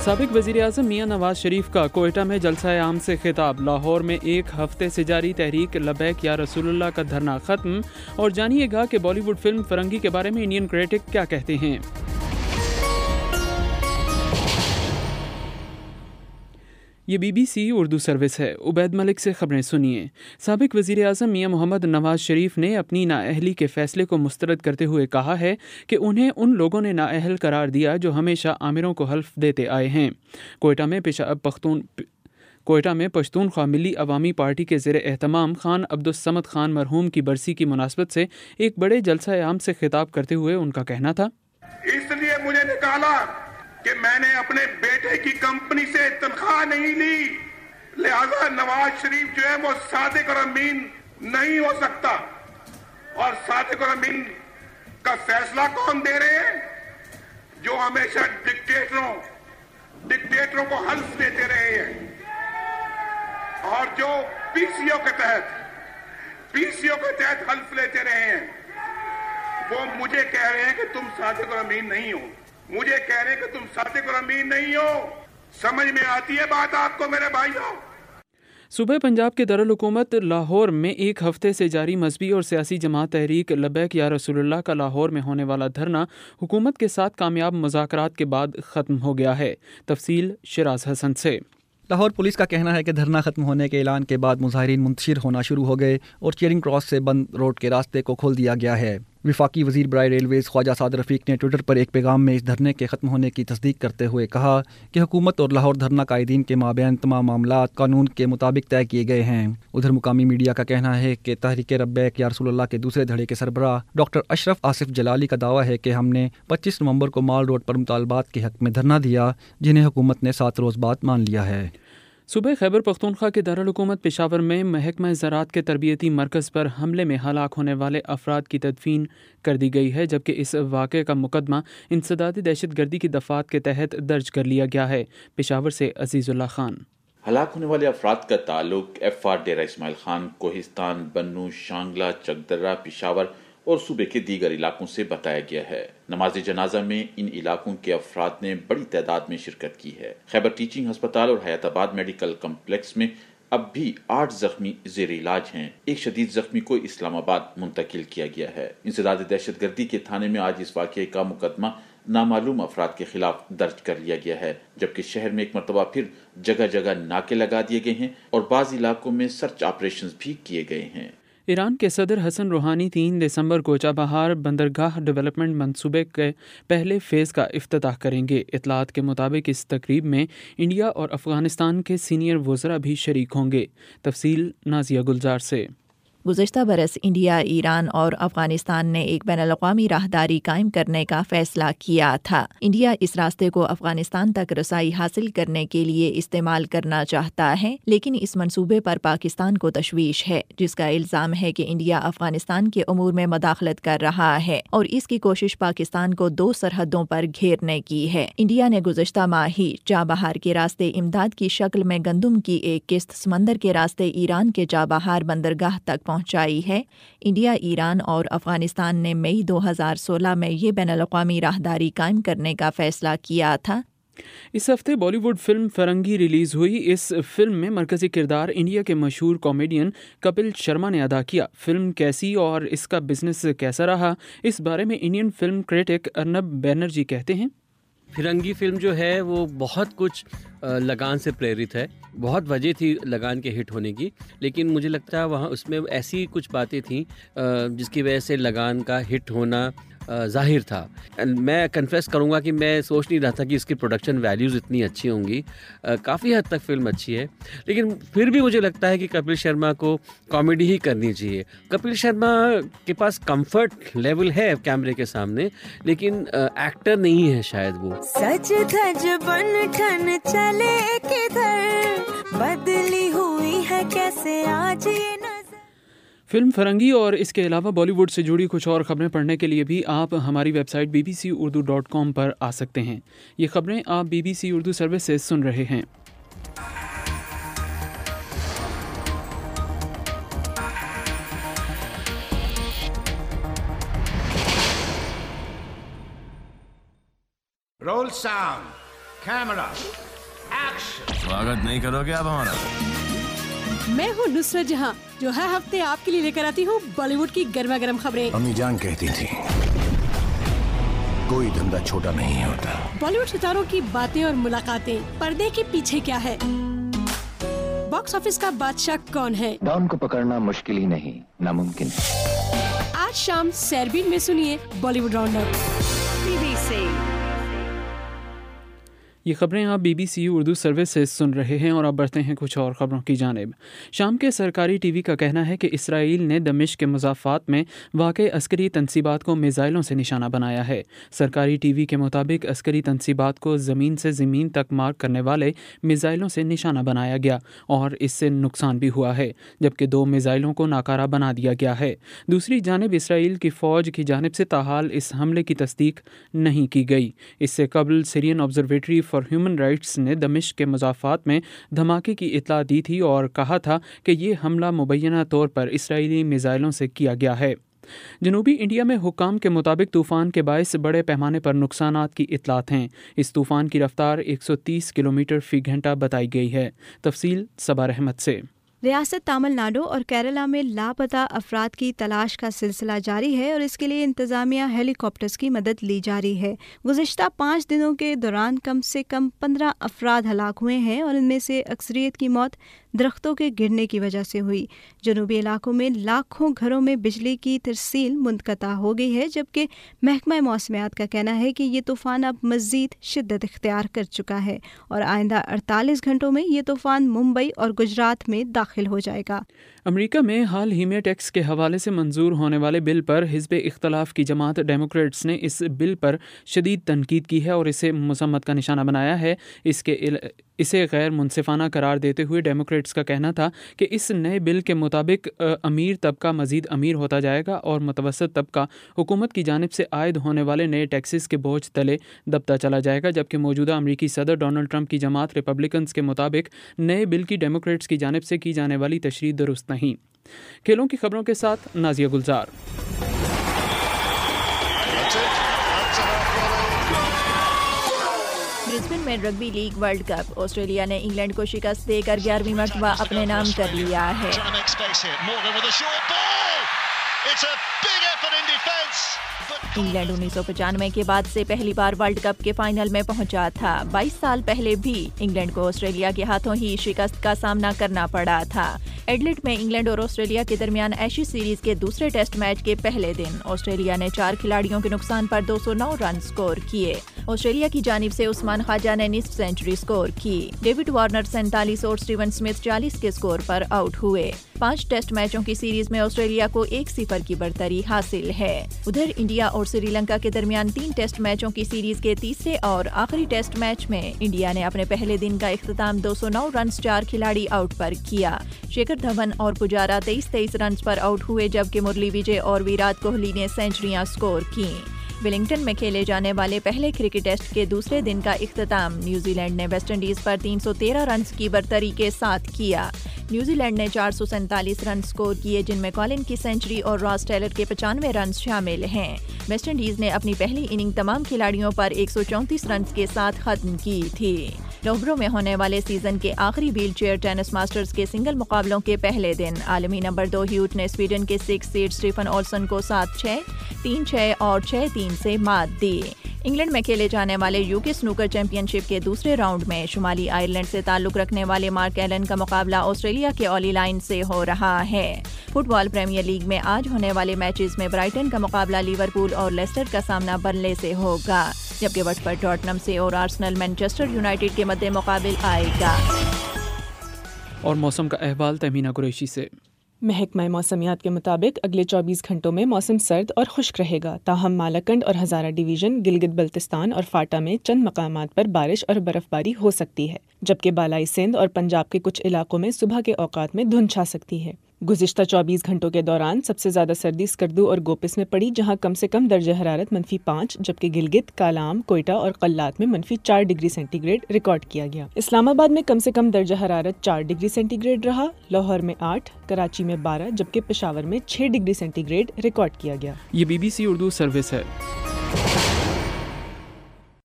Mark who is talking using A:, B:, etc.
A: साबिक वज़ीर-ए-आज़म मियां नवाज शरीफ का कोयटा में जलसा-ए-आम से खिताब। लाहौर में एक हफ्ते से जारी तहरीक लबैक या रसूलुल्लाह का धरना ख़त्म। और जानिएगा कि बॉलीवुड फिल्म फरंगी के बारे में इंडियन क्रिटिक क्या कहते हैं। ये BBC उर्दू सर्विस है। उबैद मलिक से खबरें सुनिए। साबिक वज़ीर-ए-आज़म मियां मोहम्मद नवाज शरीफ ने अपनी नाअहली के फैसले को मुस्तरद करते हुए कहा है कि उन्हें उन लोगों ने नाअहल करार दिया जो हमेशा आमिरों को हल्फ देते आए हैं। कोयटा में पश्तूनख्वा मिली अवामी पार्टी के ज़ेर एहतमाम खान अब्दुस्समद खान मरहूम की बरसी की मुनासबत से एक बड़े जलसा-ए-आम से खिताब करते हुए उनका कहना था,
B: इसलिए मुझे निकाला कि मैंने अपने बेटे की कंपनी से तनख्वाह नहीं ली, लिहाजा नवाज शरीफ जो है वो सादिक और अमीन नहीं हो सकता। और सादिक और अमीन का फैसला कौन दे रहे हैं? जो हमेशा डिक्टेटरों को हल्फ देते रहे हैं और जो पीसीओ के तहत हल्फ लेते रहे हैं, वो मुझे कह रहे हैं कि तुम सादिक और अमीन नहीं हो। मुझे कह रहे हैं कि तुम सादिक और अमीन नहीं हो। समझ में आती है बात आपको मेरे भाइयों?
A: सूबे पंजाब के दारुल हुकूमत लाहौर में एक हफ्ते से जारी मजहबी और सियासी जमात तहरीक लबैक या रसूलुल्लाह का लाहौर में होने वाला धरना हुकूमत के साथ कामयाब मुज़ाकरात के बाद ख़त्म हो गया है। तफसील शिराज हसन से।
C: लाहौर पुलिस का कहना है कि धरना खत्म होने के ऐलान के बाद मुजाहिरीन मुंतशिर होना शुरू हो गए और चेयरिंग क्रॉस से बंद रोड के रास्ते को खोल दिया गया है। वफाकी वज़ीर बराए रेलवेज़ ख्वाजा साद रफ़ीक ने ट्विटर पर एक पैगाम में इस धरने के ख़त्म होने की तस्दीक करते हुए कहा कि हुकूमत और लाहौर धरना कायदीन के माबैन तमाम मामला कानून के मुताबिक तय किए गए हैं। उधर मुकामी मीडिया का कहना है कि तहरीक लबैक या रसूलुल्लाह के दूसरे धड़े के सरबराह डॉक्टर अशरफ आसिफ जलाली का दावा है कि हमने 25 नवंबर को माल रोड पर मुतालबात के हक़ में धरना दिया, जिन्हें हुकूमत ने 7 रोज़ बाद मान लिया है।
A: सूबे खैबर पख्तूनख्वा के दारुल हुकूमत पेशावर में महकमा ज़राअत के तरबियती मरकज़ पर हमले में हलाक होने वाले अफराद की तदफीन कर दी गई है, जबकि इस वाक़े का मुकदमा इंसदादी दहशतगर्दी की दफ़ात के तहत दर्ज कर लिया गया है। पेशावर से अजीज़ुल्लाह खान।
D: हलाक होने वाले अफराद का ताल्लुक FR डेरा इस्माइल खान, कोहिस्तान, बन्नू, शांगला, चकदर्रा, पेशावर और सूबे के दीगर इलाकों से बताया गया है। नमाज जनाजा में इन इलाकों के अफराद ने बड़ी तादाद में शिरकत की है। खैबर टीचिंग अस्पताल और हयाताबाद मेडिकल कम्प्लेक्स में अब भी 8 जख्मी जेर इलाज हैं। एक शदीद जख्मी को इस्लामाबाद मुंतकिल किया गया है। इंसदाद दहशतगर्दी के थाने में आज इस वाक़े का मुकदमा नामालूम अफराद के खिलाफ दर्ज कर लिया गया है, जबकि शहर में एक मरतबा फिर जगह जगह नाके लगा दिए गए हैं और बाज़ इलाकों में सर्च ऑपरेशन भी किए गए हैं।
A: ईरान के सदर हसन रूहानी 3 दिसंबर को चाबहार बंदरगाह डेवलपमेंट मंसूबे के पहले फ़ेज़ का इफ्तिताह करेंगे। इतलात के मुताबिक इस तकरीब में इंडिया और अफ़गानिस्तान के सीनियर वज़रा भी शरीक होंगे। तफसील नाज़िया गुलजार से।
E: गुज़श्ता बरस इंडिया, ईरान और अफ़गानिस्तान ने एक बैनुल-अक़वामी राहदारी कायम करने का फ़ैसला किया था। इंडिया इस रास्ते को अफ़गानिस्तान तक रसाई हासिल करने के लिए इस्तेमाल करना चाहता है, लेकिन इस मंसूबे पर पाकिस्तान को तशवीश है, जिसका इल्ज़ाम है कि इंडिया अफ़गानिस्तान के उमूर में मदाखलत कर रहा है और इसकी कोशिश पाकिस्तान को 2 सरहदों पर घेरने की है। इंडिया ने गुज़श्ता माह ही चाबहार के रास्ते इमदाद की शक्ल में गंदम की एक किस्त समंदर के रास्ते ईरान के चाबहार बंदरगाह तक पहुंचाई है। इंडिया, ईरान और अफगानिस्तान ने मई 2016 में ये बैनुल-अक़वामी राहदारी कायम करने का फैसला किया था।
A: इस हफ्ते बॉलीवुड फिल्म फरंगी रिलीज़ हुई। इस फिल्म में मरकज़ी किरदार इंडिया के मशहूर कॉमेडियन कपिल शर्मा ने अदा किया। फिल्म कैसी और इसका बिजनेस कैसा रहा, इस बारे में Indian film critic Arnab Banerjee कहते हैं।
F: फिरंगी फिल्म जो है वो बहुत कुछ लगान से प्रेरित है। बहुत वजह थी लगान के हिट होने की, लेकिन मुझे लगता है वहाँ उसमें ऐसी कुछ बातें थी जिसकी वजह से लगान का हिट होना ज़ाहिर था। मैं कन्फेस करूँगा कि मैं सोच नहीं रहा था कि इसकी प्रोडक्शन वैल्यूज़ इतनी अच्छी होंगी। काफ़ी हद तक फिल्म अच्छी है, लेकिन फिर भी मुझे लगता है कि कपिल शर्मा को कॉमेडी ही करनी चाहिए। कपिल शर्मा के पास कंफर्ट लेवल है कैमरे के सामने, लेकिन एक्टर नहीं है शायद वो।
G: सच धज बन ठन चले किधर, बदली हुई है कैसे आज ये नजर।
A: फिल्म फरंगी और इसके अलावा बॉलीवुड से जुड़ी कुछ और खबरें पढ़ने के लिए भी आप हमारी वेबसाइट bbcurdu.com पर आ सकते हैं। ये खबरें आप BBC उर्दू सर्विस से सुन रहे हैं।
H: Roll sound. Camera action. स्वागत नहीं करोगे आप हमारा?
I: मैं हूँ नुसरत जहाँ, जो हर हफ्ते आपके लिए लेकर आती हूँ बॉलीवुड की गर्मा गर्म खबरें।
H: अम्मी जान कहती थी कोई धंधा छोटा नहीं होता।
I: बॉलीवुड सितारों की बातें और मुलाकातें, पर्दे के पीछे क्या है, बॉक्स ऑफिस का बादशाह कौन है,
J: डॉन को पकड़ना मुश्किल ही नहीं नामुमकिन है।
I: आज शाम सैरबीन में सुनिए बॉलीवुड राउंडअप BBC।
A: ये खबरें आप BBC उर्दू सर्विस से सुन रहे हैं और अब बढ़ते हैं कुछ और ख़बरों की जानिब। शाम के सरकारी TV का कहना है कि इसराइल ने दमिश्क के मुज़ाफ़ात में वाक़ई अस्करी तनसीबात को मिज़ाइलों से निशाना बनाया है। सरकारी TV के मुताबिक अस्करी तनसीबात को ज़मीन से ज़मीन तक मार करने वाले मिज़ाइलों से निशाना बनाया गया और इससे नुकसान भी हुआ है, जबकि 2 मिज़ाइलों को नाकारा बना दिया गया है। दूसरी जानिब इसराइल की फ़ौज की जानिब से ताहाल इस हमले की तस्दीक नहीं की गई। इससे कबल Syrian Observatory for Human Rights ने दमिश्क के मुज़ाफ़ात में धमाके की इत्तला दी थी और कहा था कि ये हमला मुबैना तौर पर इसराइली मिज़ाइलों से किया गया है। जनूबी इंडिया में हुक्काम के मुताबिक तूफ़ान के बायस बड़े पैमाने पर नुकसानात की इत्तलात हैं। इस तूफ़ान की रफ्तार 130 किलोमीटर फ़ी घंटा बताई गई है। तफसील सबार अहमद से।
K: रियासत तमिलनाडु और केरला में लापता अफराद की तलाश का सिलसिला जारी है और इसके लिए इंतज़ामिया हेलीकॉप्टर्स की मदद ली जा रही है। गुज़िश्ता 5 दिनों के दौरान कम से कम 15 अफराद हलाक हुए हैं और इनमें से अक्सरियत की मौत दरख्तों के गिरने की वजह से हुई। जनूबी इलाकों में लाखों घरों में बिजली की तरसील मुनक़ता हो गई है, जबकि महकमा मौसमियात का कहना है कि ये तूफ़ान अब मज़ीद शिद्दत इख्तियार कर चुका है और आइंदा 48 घंटों में ये तूफ़ान मुंबई और गुजरात में दाखिल हो जाएगा।
A: अमेरिका में हाल ही में टैक्स के हवाले से मंजूर होने वाले बिल पर हिज़्ब इख्तलाफ की जमात डेमोक्रेट्स ने इस बिल पर शदीद तनकीद की है और इसे मसम्मत का निशाना बनाया है। इसे गैर मुनसिफाना करार देते हुए डेमोक्रेट्स का कहना था कि इस नए बिल के मुताबिक अमीर तबका मज़ीद अमीर होता जाएगा और मुतवसत तबका हुकूमत की जानिब से आयद होने वाले नए टैक्सेस के बोझ तले दबता चला जाएगा, जबकि मौजूदा अमरीकी सदर डोनाल्ड ट्रंप की जमात रिपब्लिकन्स के मुताबिक नए बिल की डेमोक्रेट्स की जानिब से की जाने वाली तशरीह दुरुस्त नहीं। खेलों की खबरों के साथ नाजिया गुलजार।
E: ब्रिस्बेन में rugby league world cup, Australia ने इंग्लैंड को शिकस्त देकर 11वीं मर्तबा अपने नाम कर लिया है। इंग्लैंड 1995 के बाद से पहली बार वर्ल्ड कप के फाइनल में पहुंचा था। 22 साल पहले भी इंग्लैंड को ऑस्ट्रेलिया के हाथों ही शिकस्त का सामना करना पड़ा था। एडलेड में इंग्लैंड और ऑस्ट्रेलिया के दरमियान एशेज सीरीज के दूसरे टेस्ट मैच के पहले दिन ऑस्ट्रेलिया ने 4 खिलाड़ियों के नुकसान पर 209 रन स्कोर किए। ऑस्ट्रेलिया की जानिब से उस्मान ख्वाजा ने निस्फ सेंचुरी स्कोर की। डेविड वार्नर 47 और स्टीवन स्मिथ 40 के स्कोर पर आउट हुए। 5 टेस्ट मैचों की सीरीज में ऑस्ट्रेलिया को 1-0 की बढ़तरी हासिल है। उधर इंडिया और श्रीलंका के दरमियान 3 टेस्ट मैचों की सीरीज के तीसरे और आखिरी टेस्ट मैच में इंडिया ने अपने पहले दिन का इख्तिताम 209 रन 4 खिलाड़ी आउट पर किया। शेखर धवन और पुजारा 23 रन पर आउट हुए, जबकि मुरली विजय और विराट कोहली ने सेंचुरियां स्कोर की। वेलिंगटन में खेले जाने वाले पहले क्रिकेट टेस्ट के दूसरे दिन का इख्तिताम न्यूजीलैंड ने वेस्टइंडीज पर 313 रन की बढ़तरी के साथ किया। न्यूजीलैंड ने 447 रन स्कोर किए, जिनमें कॉलिन की सेंचुरी और रॉस टेलर के 95 रन शामिल हैं। वेस्टइंडीज ने अपनी पहली इनिंग तमाम खिलाड़ियों पर 134 रन के साथ खत्म की थी। लोहब्रो में होने वाले सीजन के आखिरी व्हील चेयर टेनिस मास्टर्स के सिंगल मुकाबलों के पहले दिन आलमी नंबर 2 ह्यूट ने स्वीडन के 6 सीड स्टीफन ओल्सन को 7-6, 3-6 और 6-3 से मात दी। इंग्लैंड में खेले जाने वाले यूके स्नूकर चैंपियनशिप के दूसरे राउंड में शुमाली आयरलैंड से ताल्लुक रखने वाले मार्क एलन का मुकाबला ऑस्ट्रेलिया के ऑली लाइन से हो रहा है। फुटबॉल प्रीमियर लीग में आज होने वाले मैचेस में ब्राइटन का मुकाबला लिवरपूल और लेस्टर का सामना बर्नले से होगा, जबकि वटफोर्ड टॉटनहम से और आर्सेनल मैनचेस्टर यूनाइटेड के मद्दे मुकाबिल आएगा।
A: और मौसम का अहवाल तहमीना कुरैशी से।
L: महकमा मौसमियात के मुताबिक अगले 24 घंटों में मौसम सर्द और खुश्क रहेगा, ताहम मालाकंड और हज़ारा डिवीज़न, गिलगित बल्तिस्तान और फाटा में चंद मकामात पर बारिश और बर्फबारी हो सकती है, जबकि बालाई सिंध और पंजाब के कुछ इलाकों में सुबह के औकात में धुंध छा सकती है। गुज़िश्ता 24 घंटों के दौरान सबसे ज़्यादा सर्दी स्कर्दू और गोपिस में पड़ी, जहां कम से कम दर्जा हरारत -5, जबकि गिलगित, कालाम, कोयटा और कल्लात में -4 डिग्री सेंटीग्रेड रिकॉर्ड किया गया। इस्लामाबाद में कम से कम दर्जा हरारत 4 डिग्री सेंटीग्रेड रहा, लाहौर में 8, कराची में 12, जबकि पेशावर में 6 डिग्री सेंटीग्रेड रिकॉर्ड किया गया।
A: ये BBC उर्दू सर्विस है।